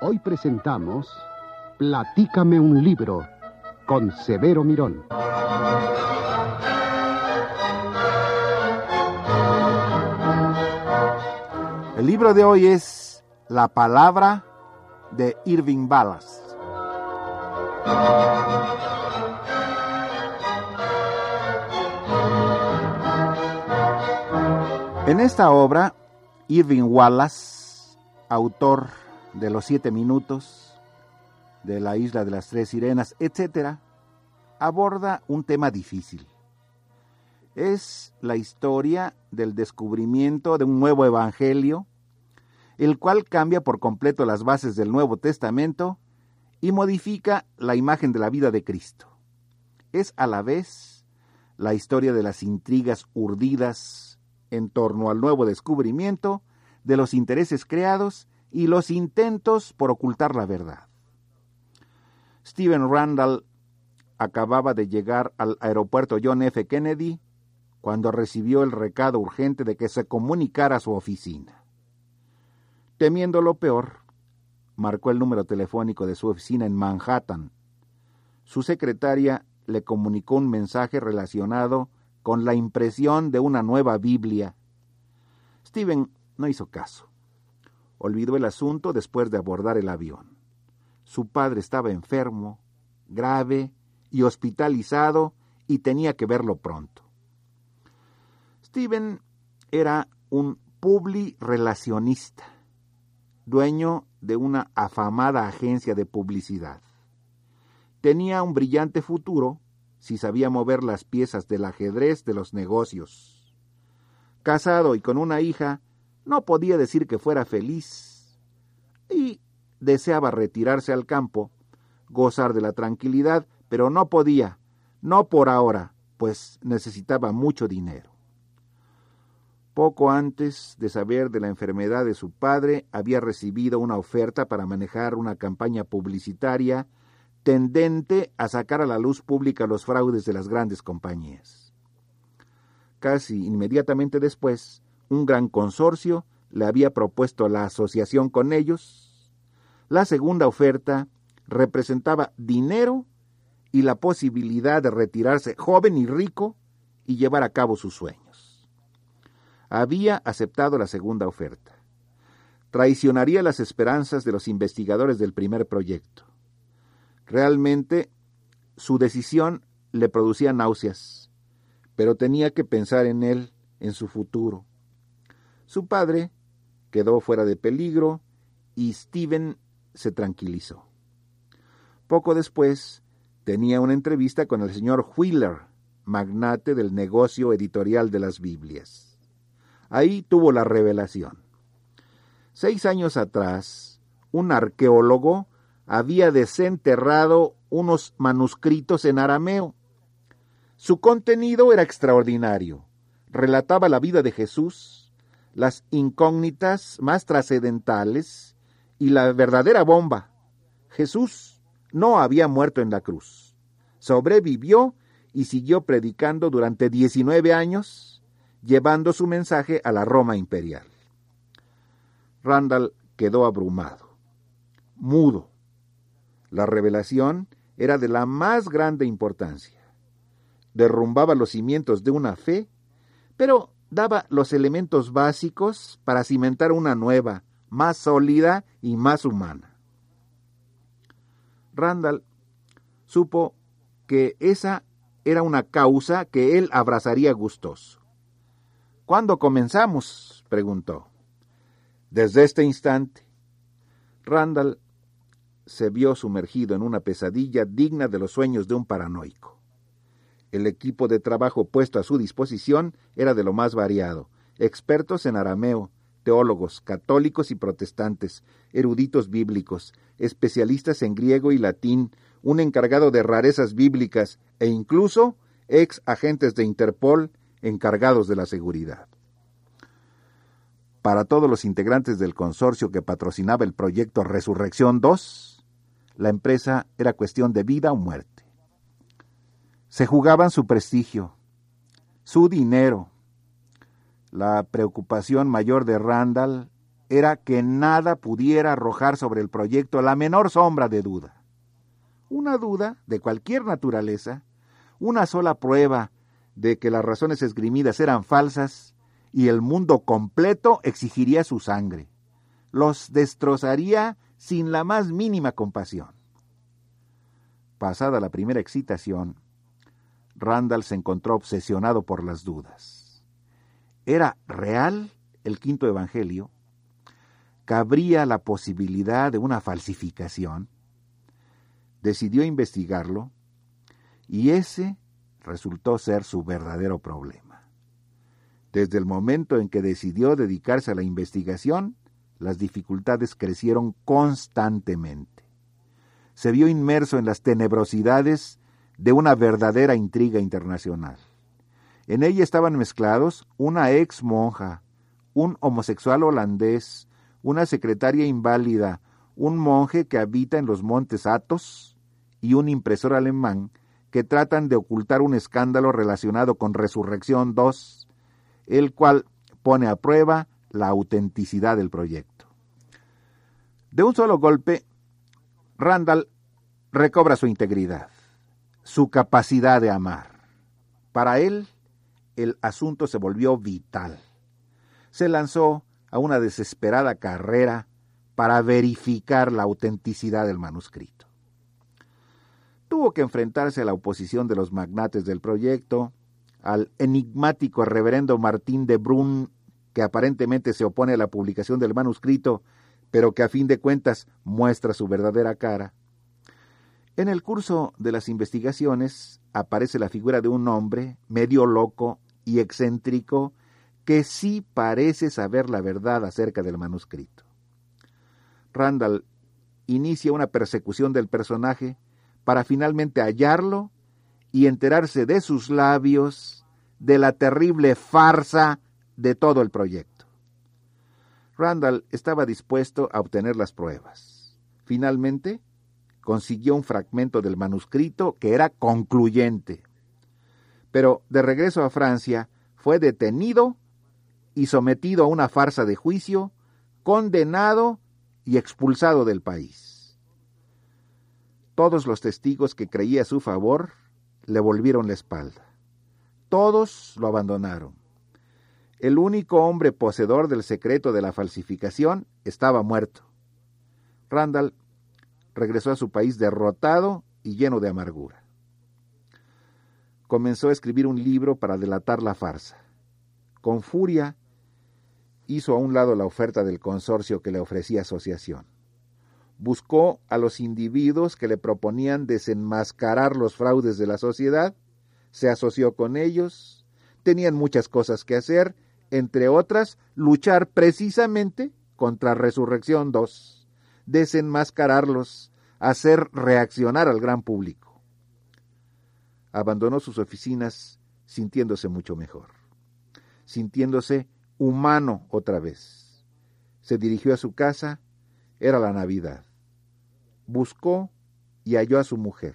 Hoy presentamos Platícame un libro con Severo Mirón. El libro de hoy es La palabra de Irving Wallace. En esta obra, Irving Wallace, autor de Los 7 minutos, de La isla de las 3 sirenas, etc., aborda un tema difícil. Es la historia del descubrimiento de un nuevo evangelio, el cual cambia por completo las bases del Nuevo Testamento y modifica la imagen de la vida de Cristo. Es a la vez la historia de las intrigas urdidas en torno al nuevo descubrimiento, de los intereses creados y los intentos por ocultar la verdad. Stephen Randall acababa de llegar al aeropuerto John F. Kennedy cuando recibió el recado urgente de que se comunicara a su oficina. Temiendo lo peor, marcó el número telefónico de su oficina en Manhattan. Su secretaria le comunicó un mensaje relacionado con la impresión de una nueva Biblia. Stephen no hizo caso. Olvidó el asunto después de abordar el avión. Su padre estaba enfermo, grave y hospitalizado, y tenía que verlo pronto. Stephen era un publirelacionista, dueño de una afamada agencia de publicidad. Tenía un brillante futuro si sabía mover las piezas del ajedrez de los negocios. Casado y con una hija, no podía decir que fuera feliz y deseaba retirarse al campo, gozar de la tranquilidad, pero no podía, no por ahora, pues necesitaba mucho dinero. Poco antes de saber de la enfermedad de su padre, había recibido una oferta para manejar una campaña publicitaria tendente a sacar a la luz pública los fraudes de las grandes compañías. Casi inmediatamente después, un gran consorcio le había propuesto la asociación con ellos. La segunda oferta representaba dinero y la posibilidad de retirarse joven y rico y llevar a cabo sus sueños. Había aceptado la segunda oferta. Traicionaría las esperanzas de los investigadores del primer proyecto. Realmente, su decisión le producía náuseas, pero tenía que pensar en él, en su futuro. Su padre quedó fuera de peligro y Stephen se tranquilizó. Poco después, tenía una entrevista con el señor Wheeler, magnate del negocio editorial de las Biblias. Ahí tuvo la revelación. 6 años atrás, un arqueólogo había desenterrado unos manuscritos en arameo. Su contenido era extraordinario. Relataba la vida de Jesús, las incógnitas más trascendentales y la verdadera bomba. Jesús no había muerto en la cruz. Sobrevivió y siguió predicando durante 19 años, llevando su mensaje a la Roma imperial. Randall quedó abrumado, mudo. La revelación era de la más grande importancia. Derrumbaba los cimientos de una fe, pero daba los elementos básicos para cimentar una nueva, más sólida y más humana. Randall supo que esa era una causa que él abrazaría gustoso. ¿Cuándo comenzamos?, preguntó. Desde este instante. Randall se vio sumergido en una pesadilla digna de los sueños de un paranoico. El equipo de trabajo puesto a su disposición era de lo más variado: expertos en arameo, teólogos, católicos y protestantes, eruditos bíblicos, especialistas en griego y latín, un encargado de rarezas bíblicas e incluso ex agentes de Interpol encargados de la seguridad. Para todos los integrantes del consorcio que patrocinaba el proyecto Resurrección 2, la empresa era cuestión de vida o muerte. Se jugaban su prestigio, su dinero. La preocupación mayor de Randall era que nada pudiera arrojar sobre el proyecto la menor sombra de duda. Una duda de cualquier naturaleza, una sola prueba de que las razones esgrimidas eran falsas, y el mundo completo exigiría su sangre. Los destrozaría sin la más mínima compasión. Pasada la primera excitación, Randall se encontró obsesionado por las dudas. ¿Era real el quinto evangelio? ¿Cabría la posibilidad de una falsificación? Decidió investigarlo, y ese resultó ser su verdadero problema. Desde el momento en que decidió dedicarse a la investigación, las dificultades crecieron constantemente. Se vio inmerso en las tenebrosidades de una verdadera intriga internacional. En ella estaban mezclados una ex monja, un homosexual holandés, una secretaria inválida, un monje que habita en los montes Athos y un impresor alemán que tratan de ocultar un escándalo relacionado con Resurrección 2, el cual pone a prueba la autenticidad del proyecto. De un solo golpe, Randall recobra su integridad, su capacidad de amar. Para él, el asunto se volvió vital. Se lanzó a una desesperada carrera para verificar la autenticidad del manuscrito. Tuvo que enfrentarse a la oposición de los magnates del proyecto, al enigmático reverendo Martín de Brun, que aparentemente se opone a la publicación del manuscrito, pero que a fin de cuentas muestra su verdadera cara. En el curso de las investigaciones aparece la figura de un hombre medio loco y excéntrico que sí parece saber la verdad acerca del manuscrito. Randall inicia una persecución del personaje para finalmente hallarlo y enterarse de sus labios de la terrible farsa de todo el proyecto. Randall estaba dispuesto a obtener las pruebas. Finalmente, consiguió un fragmento del manuscrito que era concluyente. Pero de regreso a Francia, fue detenido y sometido a una farsa de juicio, condenado y expulsado del país. Todos los testigos que creía a su favor le volvieron la espalda. Todos lo abandonaron. El único hombre poseedor del secreto de la falsificación estaba muerto. Randall regresó a su país derrotado y lleno de amargura. Comenzó a escribir un libro para delatar la farsa. Con furia, hizo a un lado la oferta del consorcio que le ofrecía asociación. Buscó a los individuos que le proponían desenmascarar los fraudes de la sociedad, se asoció con ellos, tenían muchas cosas que hacer, entre otras, luchar precisamente contra Resurrección 2, desenmascararlos, hacer reaccionar al gran público. Abandonó sus oficinas sintiéndose mucho mejor, sintiéndose humano otra vez. Se dirigió a su casa, era la Navidad. Buscó y halló a su mujer.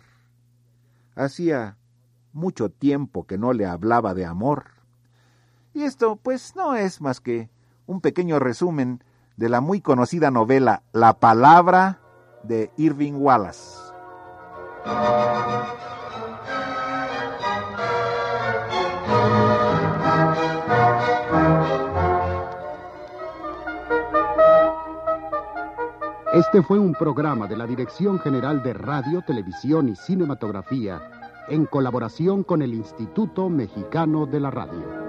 Hacía mucho tiempo que no le hablaba de amor. Y esto, pues, no es más que un pequeño resumen de la muy conocida novela La Palabra de Irving Wallace. Este fue un programa de la Dirección General de Radio, Televisión y Cinematografía en colaboración con el Instituto Mexicano de la Radio.